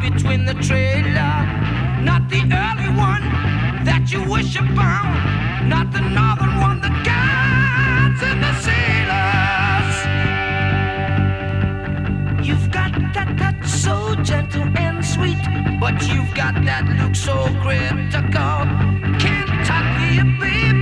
between the trailer. Not the early one that you wish upon, not the northern one, the guides and the sailors. You've got that touch so gentle and sweet, but you've got that look so critical. Kentucky, baby.